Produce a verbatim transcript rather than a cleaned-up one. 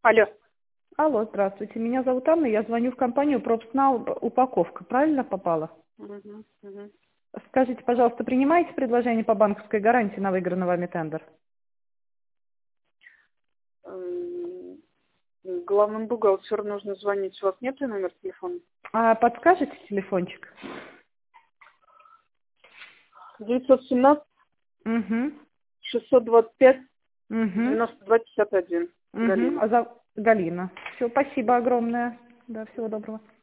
Алло. Алло, здравствуйте. Меня зовут Анна, я звоню в компанию PropSnow. Упаковка, правильно попала? Мгм, мгм. Скажите, пожалуйста, принимаете предложение по банковской гарантии на выигранный вами тендер? М, Главному бухгалтеру нужно звонить. У вас нет номер телефона? А подскажете телефончик? девятьсот семнадцать Угу. шестьсот двадцать пять Угу. девяносто два пятьдесят один. Угу. Галина. А за... Галина. Все, спасибо огромное. Да, всего доброго.